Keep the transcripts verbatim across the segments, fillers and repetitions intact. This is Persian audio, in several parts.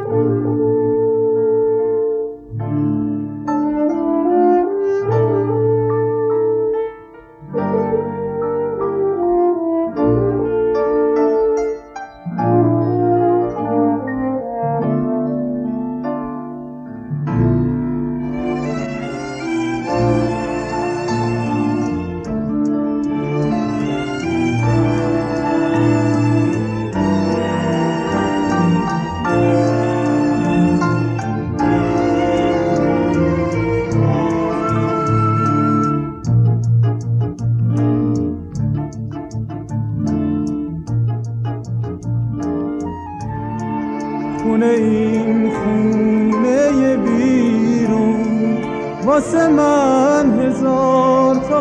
خونه این خونه بیرون واسه من هزار تا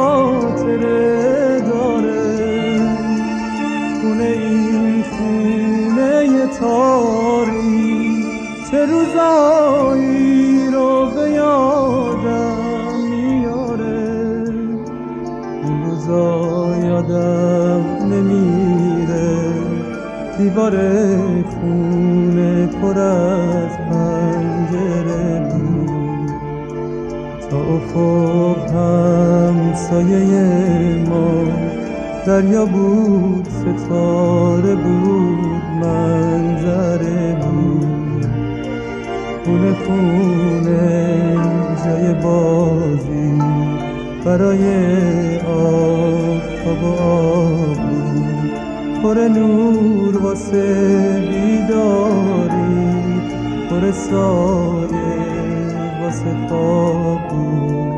خاطره داره. خونه این خونه تاریک چه روزایی رو به یادم میاره. این روزا یادم نمیره، دیوار خونه پر از پنجره بود. تا افق همسایه ما دریا بود، ستاره بود، منظره بود. خونه خونه جای بازی برای آفتاب و آب بود. پر نور واسه بیداری، پر سایه واسه خواب بود.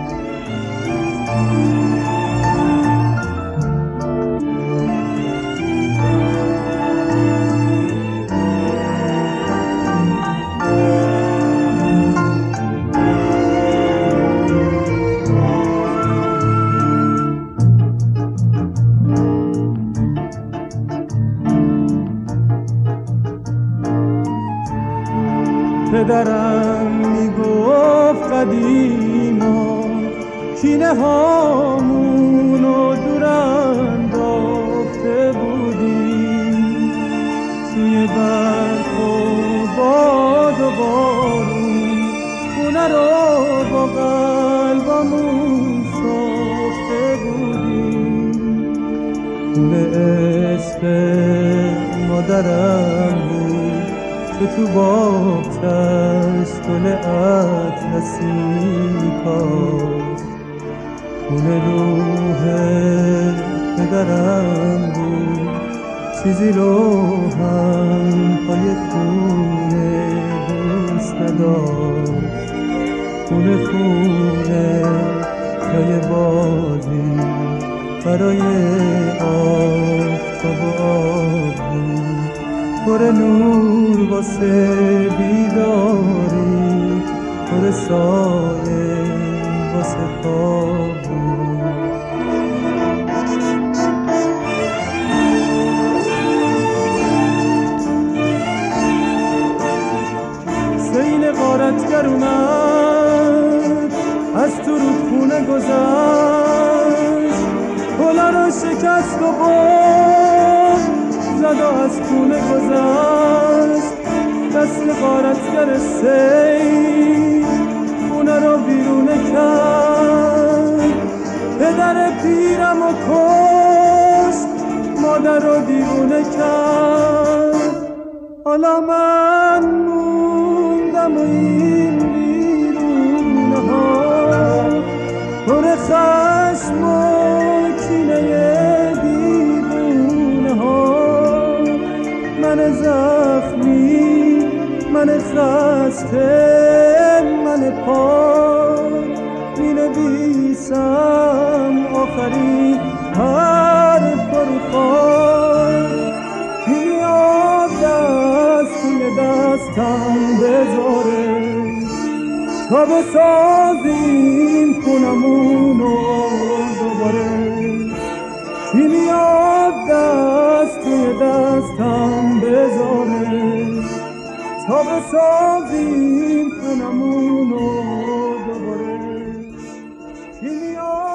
پدرم میگفت قدیما کینه هامونو دور انداخته بودیم. توی برف و باد و بارون خونه رو با قلبمون ساخته بودیم. خونه عشق مادرم بود که تو باغچه‌اش گل اطلسی کاشت. خونه روح پدرم بود، چیزی رو هم پای خونه دوست نداشت. خونه خونه جای بازی برای آفتاب و آب بود. پر نور واسه بیداری، پر سایه واسه خواب بود. سیل غارتگر اومد، از تو رودخونه گذشت. پلا رو شکست و باد زد و از خونه گذشت. دست غارتگر سیل خونه رو بیرونه کرد. پدر پیرم و کشت، مادر رو دیوونه کرد. حالا من موندم و این بیرونه ها پر خشم و کینه دیوونه ها. من زخمی، من خسته، من پاک می‌نویسم آخرین حرف رو خواهد. کی میاد دست توی دستم بذاره تا بسازیم خونمونو دوباره. کی میاد دست توی دستم بذاره تا بسازیم خونمونو دوباره. کی میاد